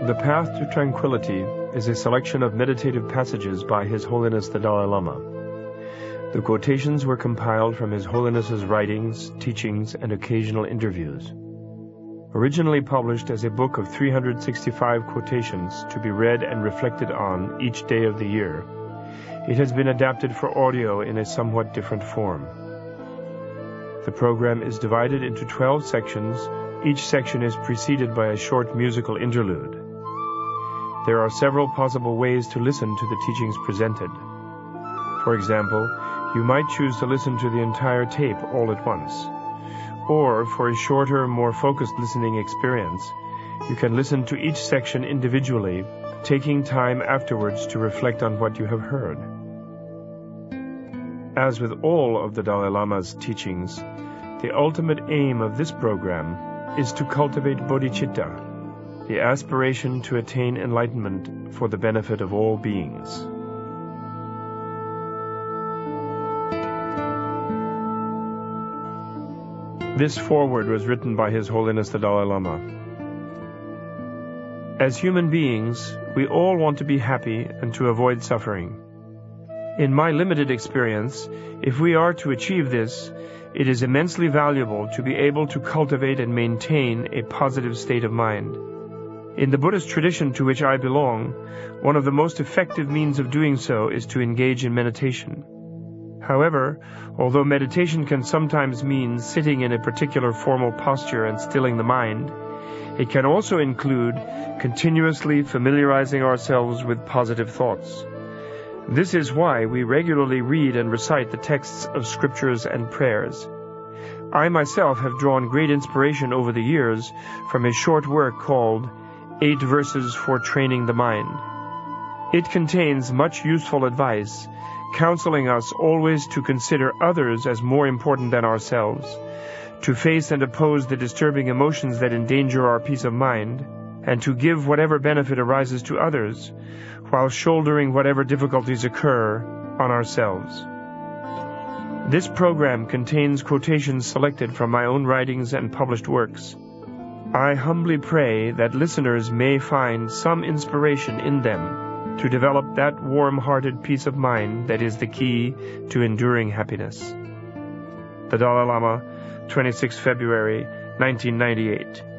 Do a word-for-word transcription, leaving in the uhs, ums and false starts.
The Path to Tranquility is a selection of meditative passages by His Holiness the Dalai Lama. The quotations were compiled from His Holiness's writings, teachings, and occasional interviews. Originally published as a book of three hundred sixty-five quotations to be read and reflected on each day of the year, it has been adapted for audio in a somewhat different form. The program is divided into twelve sections. Each section is preceded by a short musical interlude. There are several possible ways to listen to the teachings presented. For example, you might choose to listen to the entire tape all at once. Or, for a shorter, more focused listening experience, you can listen to each section individually, taking time afterwards to reflect on what you have heard. As with all of the Dalai Lama's teachings, the ultimate aim of this program is to cultivate bodhicitta, the aspiration to attain enlightenment for the benefit of all beings. This foreword was written by His Holiness the Dalai Lama. As human beings, we all want to be happy and to avoid suffering. In my limited experience, if we are to achieve this, it is immensely valuable to be able to cultivate and maintain a positive state of mind. In the Buddhist tradition to which I belong, one of the most effective means of doing so is to engage in meditation. However, although meditation can sometimes mean sitting in a particular formal posture and stilling the mind, it can also include continuously familiarizing ourselves with positive thoughts. This is why we regularly read and recite the texts of scriptures and prayers. I myself have drawn great inspiration over the years from a short work called Eight Verses for Training the Mind. It contains much useful advice, counseling us always to consider others as more important than ourselves, to face and oppose the disturbing emotions that endanger our peace of mind, and to give whatever benefit arises to others, while shouldering whatever difficulties occur on ourselves. This program contains quotations selected from my own writings and published works. I humbly pray that listeners may find some inspiration in them to develop that warm-hearted peace of mind that is the key to enduring happiness. The Dalai Lama, twenty-sixth February, nineteen ninety-eight.